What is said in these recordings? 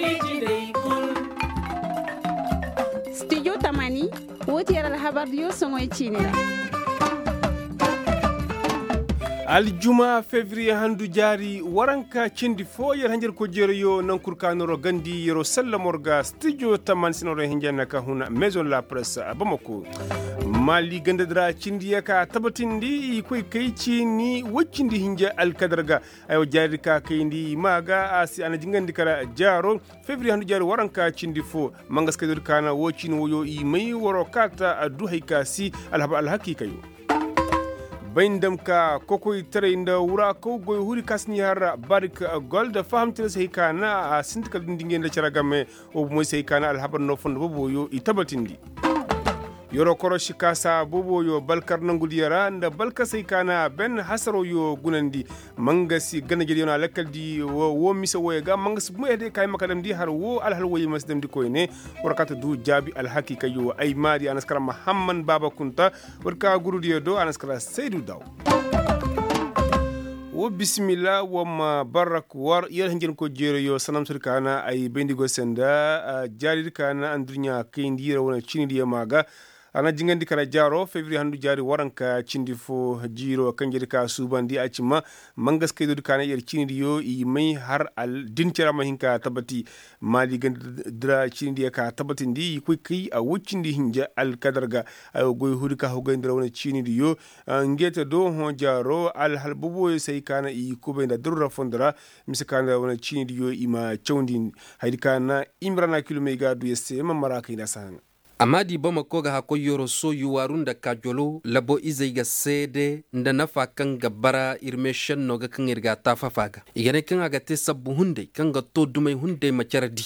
studio tamani woti yara habar yo songo chinira aljuma février handu jari waranka cindi fo yer hanjer ko jeeroyo nankur kanoro gandi yero sallamorga studio taman sinoro hinjanna ka huna maison la presse bamako mali gandadra cindi ka tabatindi koy kayci ni waccindi hinja alkadarga ayo jari ka kayndi maga asi ana jingandi kala jaro février handu jari waranka cindi fo mangas kadur kana wocin woyo i may woro kata du haykasi alhaba alhakikayo bayndam ka kokoy tere inda wura ko goy huri kasni har barik gold fahamtira sai kana a sindikal dingin da caragame o moy sai kana alhabar no fondo boboyo itabatindi yoro koroshi kasa boboyo balkar nangudiyara nda balka sai kana ben hasaro yo gunandi mangasi gana jeli na lakaldi wo misa wo ga mangas mu ede kay makadam di har wo alhal wo masdam di koyne warkata du jabi alhakika yo ay mari anaskara muhammad baba kunta warka gurudiyo do anaskara seydu daw wo bismillah wa ma barak war yar hanjin ko jero yo sanam surkana ay bendigo senda jari kana andurnya kayndira wona chini maga ana jingandi kala jaro février handu jari waranka cindi fo jiro kanjeri ka subandi acima mangas kaydo kana yer cindi yo i may har al dincara mahinka tabati mali gandra cindi ka tabati ndi ko ki a wuccindi hinja al kadarga ay goy hurika ho gandra wona cindi yo ngeta do ho jaro al halbubo sey kana i kubenda durra fondra miskana wona cindi yo ima chawndin haydi kana imrana kilomega du yesse mamaraka ina san amadi bamako ga hako yoro so yuwarun da kajolo labo izai ga sede nda nafa kan gabara irmeshen no ga kan irga tafafaga igane kan aga te sabbu hunde kan ga to dumai hunde macaradi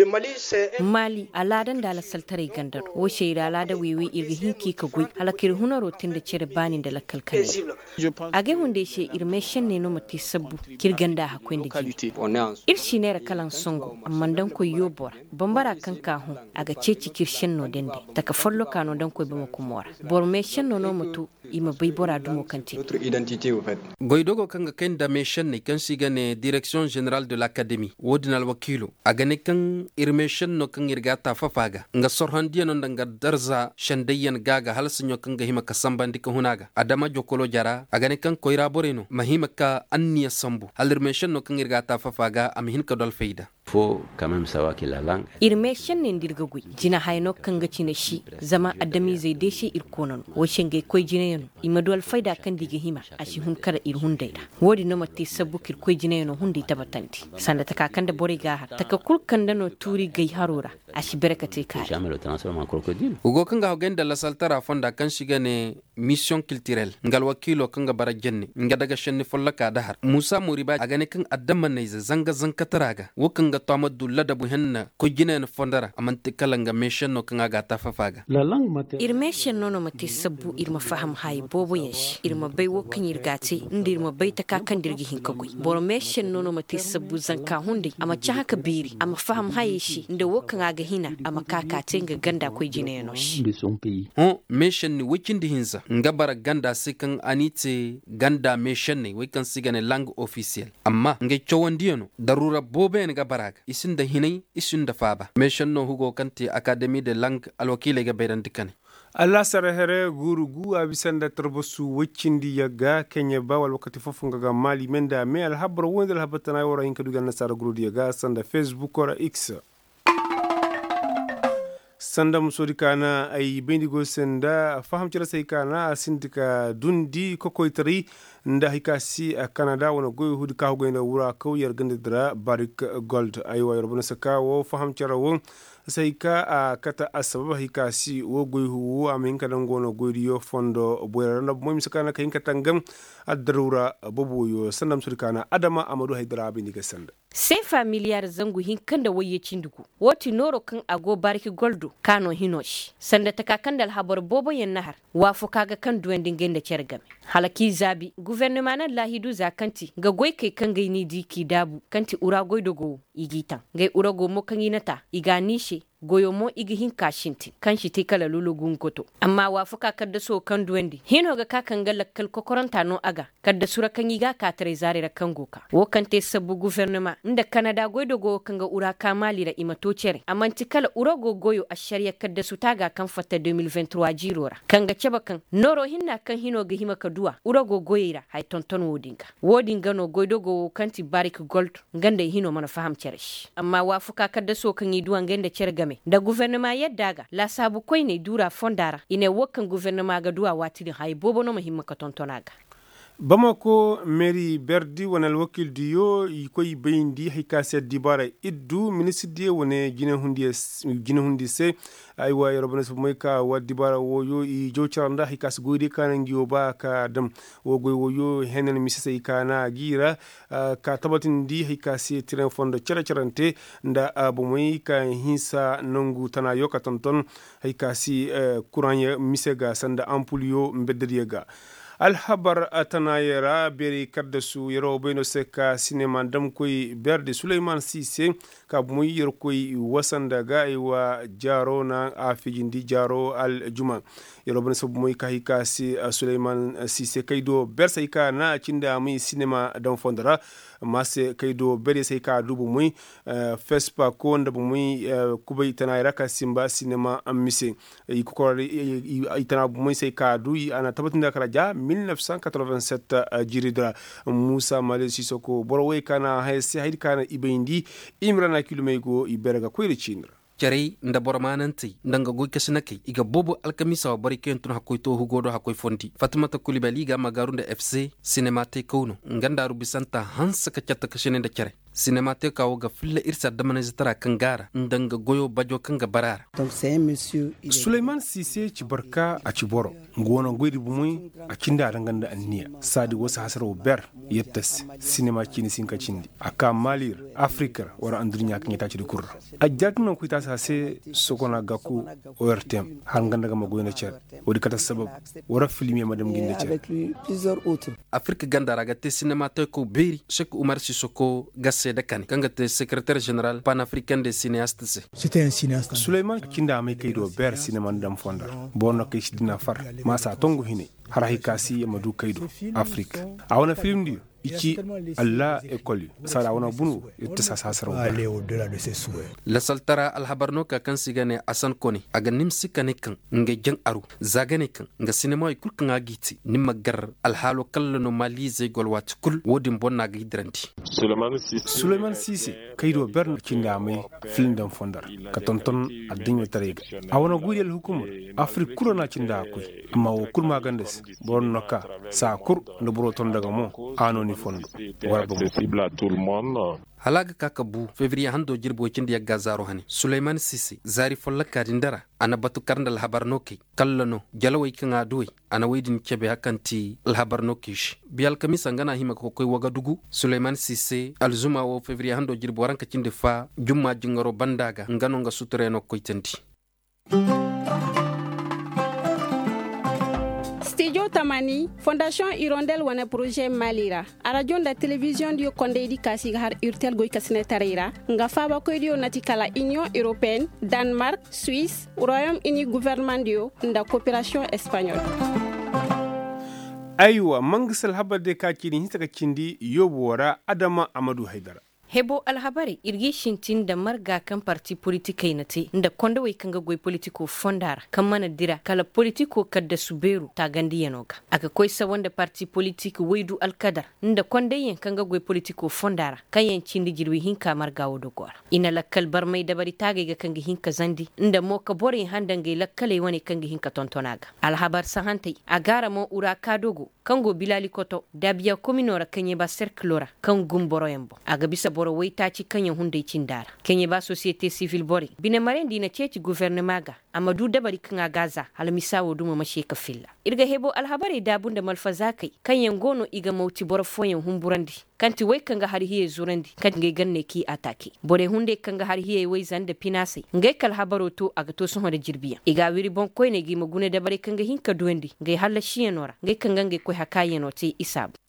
mali aladan da lasaltare gandar wo sheira alada wiwi irgi hinki ka gui halakir hunaro tinde cere bani da lakalkane age hunde she irmeshen ne no mati sabbu kirganda hakwende ji irshi ne kalan songo amma dan ko yobora bambara kan ka hu aga ceci kirshen no dende taka follo kano dan ko bama kumora bormeshen no no mutu ima bai bora dumo kanti goidogo kanga kenda meshen ne kan sigane direction générale de l'académie wodinal wakilo aga ne kan irmeshen no kan irga ta fafaga nga sorhandiya no ndanga darza shandayan gaga halsinyo kan ga hima kasambandi ka hunaga adama jokolo jara agane kan koira boreno mahima ka anniya sambu hal irmeshen no kan irga ta fafaga amhin ka dol faida faut quand même savoir que la langue irmeshen ne dirga gui jina hayno kan ga cina shi zama adami zai deshi irkonon wo shenge koy jina ima dol faida kan diga hima ashi hun kada ir hundaida wodi no matti sabukir koy jina hundi tabatanti sanda taka kan da boriga taka kulkan da no turi gai harora ashi berekate kai jamais le transforme en crocodile ugo kan ga hogen da la saltara fonda kan shiga ne mission culturelle ngal wakilo kan ga bara jenne nga daga shenni follaka dahar musa muriba agane kan addamman ne zanga zankataraga wokan ga tamaddu ladabu henna ko jinen fondara amanti kalanga mission no kan ga tafafaga la langue maternelle irmeshen no mati sabbu irma faham hay bobo yesh irma bai wokan yirgati indirma bai ta kakan dirgi hinkagoi boro mission no mati sabbu zanka hunde ama haka biri ama faham haye shi inda wokan aga hina ama kakatin ga ganda ko jine no shi de son pays mission ni wikin di hinza ngabara ganda sikan anite ganda mission ni wikan sigane langue officielle amma nge chowandiyano darura bobe ne gabaraga isinda hinai isinda faba mission no hugo kanti académie de langue alwakile ga bayran dikane Allah sarahere gurugu abisanda tarbosu wicindi yaga Kenya bawal wakati fofu ngaga mali menda me alhabra wonde alhabatana wora hinka dugal nasara gurudi yaga sanda Facebook ora X sanda musori kana ay bendigo senda faham cira sai kana sindika dundi kokoitari nda hikasi a Canada wana goy hudi ka hogoyna wura ko yar gandira barik gold aywa yorbuna saka wo faham cira wo sai ka a kata asbaba hikasi wo goy hu amin ka dangono goyriyo fondo boyranda mo misakana kayin katangam adarura boboyo sanda musori kana adama amadu haidara bendiga sanda sai familiar zangu hinkan da waye cindugu woti noro kan ago barki goldo kano hinoshi sanda takakan dal habar bobo yen nahar wafo kaga kan duwendin genda cergame halaki zabi gouvernement na lahidu zakanti ga goy kai kan gaini diki dabu kanti ura goy dogo igitan gai ura go mo kan yinata iga nishe goyo mo igi hin kashinti kan shi te kala lulugun koto amma wa fuka kadda so kan duwendi hino ga ka kan ga lakkal kokoranta no aga kadda sura kan yiga ka tare zare da kan goka wo kan te sabu gouvernement inda Canada goido go kan ga ura ka mali da imato cere amma ti kala ura goyo a shari'a kadda su taga kan fata 2023 jirora kan ga ceba kan noro hinna kan hino ga hima kaduwa ura goyira hay tonton wodinga no goido go kanti barik gold ganda hino mana faham ceresh amma wa fuka kadda so kan yi duwan ganda cer game da gouvernement yadda ga la sabu koy ne dura fondara ine wokan gouvernement ga duwa watiri hay bobo no mahimma ka tontonaga Bamako Mary Berdi wanal wakil diyo koy bayindi hikasiya dibara iddu ministre wone gine hundi se aywa yorobana so moyka wa dibara woyo I jowcaranda hikas goyde kana ngiyo ba ka dam wo goy woyo henen misese ikana gira ka tabatin di hikasi tiren fondo cerante nda bo moy ka hinsa nangu tana yoka tonton hikasi courant misega sanda ampulio mbeddediga alhabar atanayera beri kaddasu yero beno seka sinema dam koy berde Suleiman Cissé ka muy yer koy wasanda ga wa jaro na afijindi jaro al juma yero beno so muy kahika si Suleiman Cissé kaydo bersa ka na cinda muy sinema dam fondara masse kaydo berde sai ka dubu muy fespa ko nda muy kubay tanayera ka simba sinema amise ko itana muy sai ka du ana tabatinda kala 1987 jiridra Musa Malé Sissoko boroway kana hayse haydi kana ibayndi imrana kilomego iberga koyre cinra jarei nda bormananti ndanga goy kasinake iga bobo alkamisa bari kentun hakoy to hugodo hakoy fondi Fatimata Coulibaly ga magarunda FC cinémathèque kono nganda rubisanta hansa ka chatta kashene da cere cinémathèque kawo ga filla irsa da manazitara kangara ndanga goyo bajo kanga barara donc c'est un monsieur Suleiman Cissé ci barka a ci boro ngona goydi bu muy a cinda danganda anniya sadi wasa hasaro ber yettas cinéma cini sinka cindi aka malir afrika wara andurnya kan yata ci kurra a jatno ko ta sase sokona gaku ORTM har nganda ma goyna cer wodi kata sabab wara filmi madam ginde cer avec lui plusieurs autres Afrique gandara ga te cinémathèque ko beri Cheikh Oumar Sissoko gasse de kan kanga te secrétaire général panafricain des cinéastes c'était un cinéaste Suleiman kinda mai kaido ber cinéma dam fonda bonno kay sidina far masa tongo hine harahi kasi madu kaido Afrique awona film di ici alla école sara wana bunu ittisa sasaro aller au-delà de ses souhaits la saltara alhabarno ka kan sigane asan koni aga nimsi kanekan nge jang aru zagane kan nga cinema ikul kan agiti nimma gar alhalo kallano malize golwat kul wodin bonna ga hidranti Suleiman Cissé kaido bern kinda mai film dan fondar ka tonton adinyo tarega awona gudel hukuma Afrique kurona kinda koy amma wo kurma gandes bonno ka sa kur no buro ton daga mo ano ni fondo accessible à tout le monde. halaga kaka bu février hando jirbo cindi ya gazaro hani Suleiman Cissé zari folla kadindara ana batu karndal habarnoki kallano jalawai kan aduwi ana waidin kebe hakanti alhabarnoki biyal kamisa ngana hima ko koy Wagadugu Suleiman Cissé alzuma wo février hando jirbo ranka cindi fa jumma jingaro bandaga ngano nga sutureno koytanti Studio Tamani, Fondation Hirondelle wana projet Malira. A radio la télévision dio konde di kasi har urtel goy kasine tarira. Nga faba koy dio natikala Union Européenne, Danemark, Suisse, Royaume-Uni gouvernement dio nda coopération espagnole. Aywa mangisal habade ka kini hitaka kindi yobora Adama Amadou Haidara. Hebo alhabari irgi shintin da marga kan parti politikai na te da konda wai kan ga goy politiko fondara kan mana dira kala politiko kadda suberu ta gandi yanoga aka koi sa wanda parti politiki waidu alkadar da konda yen kan ga goy politiko fondara kan yancin da jirwi hinka marga wodo gwar ina lakkal bar mai dabari tage ga kan ga hinka zandi inda mo ka bore handan ga lakkale wani kan ga hinka tontonaga alhabar sahantai agara mo ura kadogo kan go bilali koto dabiya kominora kanye ba cerclora kan gumboro yambo aga bisa boro wai ta ci kanyan hundai cin dara kenye ba société civile bori bine maren dina ceci gouvernement ga amadu dabari kan gaza halmisa wo duma mashe ka filla irga hebo alhabari da bunda malfaza kai kanyan gono iga mauti boro foyen humburandi kanti wai kanga har hiye zurandi kan ngai ganne ki atake bore hunde kanga har hiye wai zanda pinasai ngai kal habaro to aga to sun hada jirbiya iga wiri bon koy ne gi magune dabari kanga hinka duwendi ngai halla shiyanora ngai kanga ngai koy hakaye no te isabu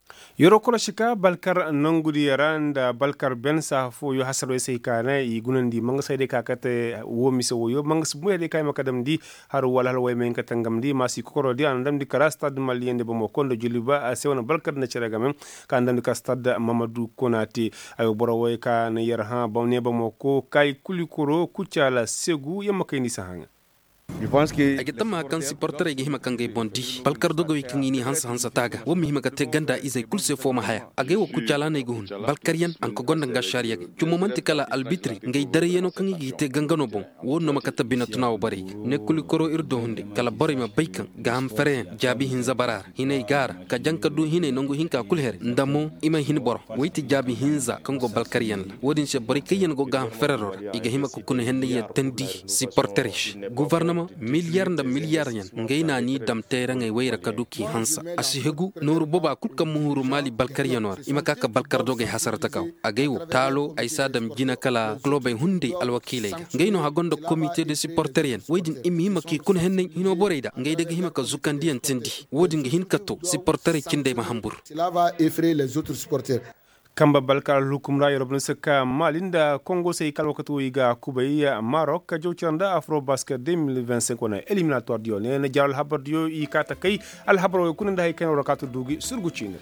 yoro kola shika balkar nangudi yaranda balkar ben sa fo yo hasaro sai kana i gunandi manga sai de kakate wo mi so yo manga sbu de kay makadam di har wala way men katangam di masi kokoro di andam di karasta de maliende bo mo kondo juliba a sewna balkar na cerega men ka andam ka stade Mamadou Konate ayo boro way ka na yar ha bo ne bo mo ko kay kulikoro kucala segu yamma kay ni sahanga Je pense que agitama kan supporter igi hima kan gay bondi balkar dogo wi kan ini hansa taga wo mi hima ka te ganda izay kulse fo ma haya agay wo ku jala ne gun balkariyan an ko gonda nga sharia ci momenti kala albitri ngay dare yeno kan igi te gangano bon wo no makata binatuna wo bari ne kuli koro irdo hunde kala bari ma baykan ga am fere jabi hin zabarar hinay gara ka janka du hinay nongo hinka kulher ndamo ima hin boro witi jabi hinza kan go balkariyan wodin se bari kayen go ga am ferero iga hima ko kun hende ye tendi supporterish gouvernement miliyar da miliyar yan ngai na ni dam tera ngai wayra kaduki hansa asihegu noru boba kulka muhuru mali balkar yanor imaka ka balkar doge hasarata kaw agaywo talo aisa dam jina kala globe hunde alwakile ngai no hagondo comité de supporterien wedin imi maki kun henne hino boreyda ngai daga himaka zukandiyan tindi wodin hin kato supporter kinde mahambur cela va effrayer les autres supporters. kamba balkal hukumra yorobna saka malinda Congo sai kalwakatu iga kubaiya Maroc ka jowchanda Afro Basket 2025 wana eliminatoire dio ne jaral habar dio i kata kai al habaro kunanda hay kan rakatu dugi surgu chinira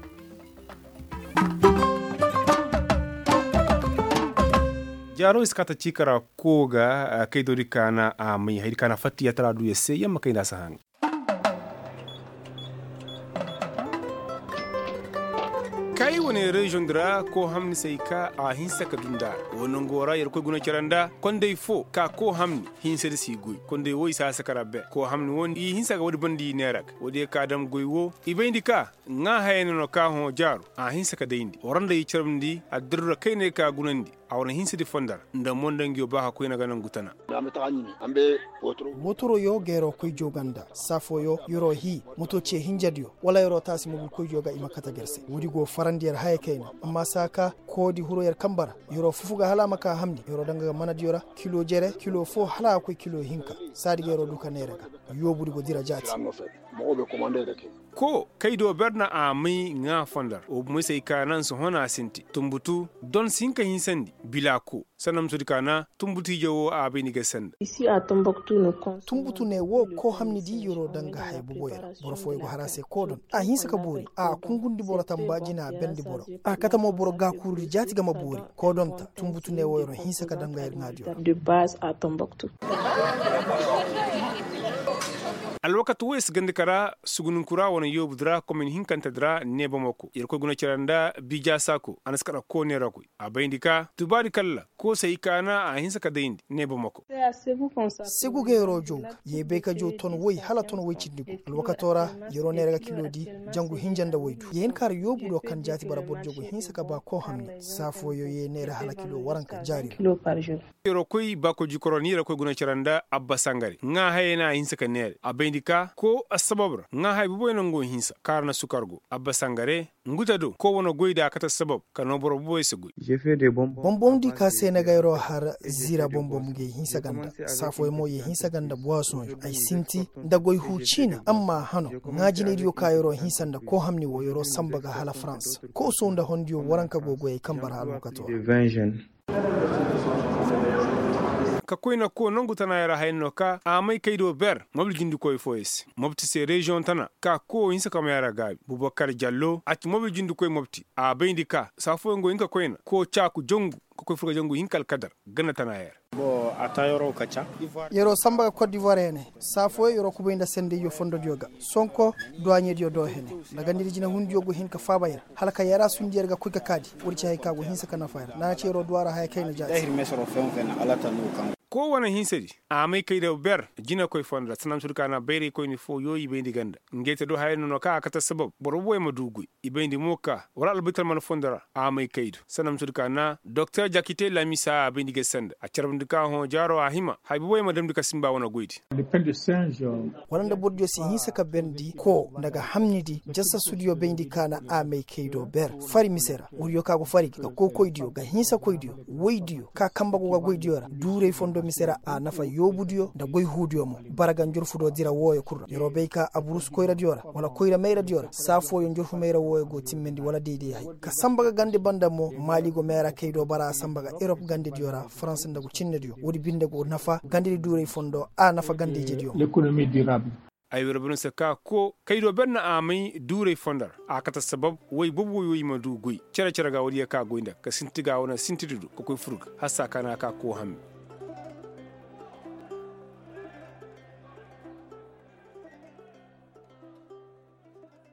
jaro iskata chikara koga kaidori kana mai haidikana fatti ya tara du yesse yamma kaina sahan kai wani region dra ko hamni sai ka a hinsa ka dunda wonon gora yar ko guna kiranda konde fo ka ko hamni hinsa da sigui konde wo isa sakara be ko hamni won i hinsa ga wodi bandi nerak wodi ka dam goywo ibendi ka nga hayeno no ka ho jaru a hinsa ka deindi oranda yi charmdi a dirra kai ne ka gunandi awon hinsa di fondar nda mondangi ba ha ko ina ganan gutana ambe motoro yo gero koy joganda safo yo yoro hi moto ce hinjadio wala yoro tasi mo koy joga imakata gerse wodi go farandiyar haye kaina amma saka kodi huro yar kambara yoro fufuga hala maka hamdi yoro danga manadiyora kilo jere kilo fo hala ko kilo hinka sadi gero duka nerega yobudi go dira jati ko kaido berna a mai nga fondar o mu sai kanan su hona sinti tumbutu don sinka hinsandi bilako sanam su dikana tumbuti jawo a bini ga sanda ici à Tombouctou tumbutu ne wo ko hamni di yoro danga hay bugoyar borfo go harase kodon a hinsa ka bori a kungundi boro tambaji na bendi boro a katamo boro ga kuri jati ga mabori kodon ta tumbutu ne wo yoro hinsa ka danga yar ngadio de base à Tombouctou alwakatu wes gandikara sugunun kura wana yobudra komin hinkanta dra neba moko yerko guna ciranda bija sako anaskara ko ne rakui abayindika tubari kalla ko sai kana a hinsa ka deindi neba moko segu ge rojo yebe ka jo ton woy hala ton woy cindigo alwakatora yero ne raga kilodi jangu hinjanda woydu yen kar yobudo kan jati bara bodjogo hinsa ka ba ko hamni safo yo ye ne hala kilo waranka jari kilo par jour yero koy bako jikoroni yero koy guna ciranda abba sangari nga hayena hinsa ka ne indika ko asbabra nga hay buboy nango hinsa karna sukargo abba sangare nguta do ko wono goyda kata sabab kano boro boy segui je fais des bonbons di ka senegal yoro har zira bonbon ge hinsa ganda safo mo ye hinsa ganda boisson ay sinti da goy hucina amma hano ngaji ne dio ka yoro hinsa nda ko hamni wo yoro sambaga hala france ko so nda hondio waranka gogo ay kambara halu kato ka koyna ko nongu tana yara hayno ka amay kaydo ber mobil jindi koy foyes mobti se region tana ka ko insa kam yara gabi Boubacar Diallo ati mobil jindi koy mobti a bayndi ka sa fo ngo inka koyna ko chaku jongu ko koy fuga jongu hinkal kadar gana tana yara bo ata yoro kacha yoro samba Côte d'Ivoire ne safo yoro ko benda sende yo fondo dioga sonko douanier dio do hene daga ndiri jina hun diogo hin ka fabayar halaka yara sun jerga kuka kadi wurci hay kago hin saka na fayar na ce yoro duwara hay kayna jaati dahir mesoro fen alata no kan ko wana hinsedi amay kayda ber jina koy fonda sanam surkana bayri koy ni fo yo ibendi ganda ngete do hayno no ka kata sabab boro boy ma dugu ibendi moka wala albital man fondara amay kaydo sanam surkana docteur Jakite Lamisa abendi gesanda a charbndika ho jaro ahima hay boy ma demdika simba wana goydi wala bodjo si hinsa ka bendi ko daga hamnidi jassa studio bendi kana amay kaydo ber fari misera wuriyo ka go fari ka ko koydio ga hinsa koydio woydio ka kambago ga goydio dure fondo fondo misera a nafa yobudiyo da goy hudiyo mo baragan jurfudo dira woyo kurra yoro beyka aburus koyra diora wala koyra meyra diora safo yo jurfu meyra woyo go timmendi wala deedi hay ka sambaga gande banda mo mali go mera kaydo bara sambaga Europe gande diora France ndago cinne diyo wodi binde go nafa gande dure fondo a nafa gande jediyo l'économie durable ay warbun sa ka ko kaydo benna amai dure fondar akata sabab way bobo yoy ma du goy cere cere ga wadi ka goynda ka sintiga wona sintidu ko koy furga hassa kana ka ko hammi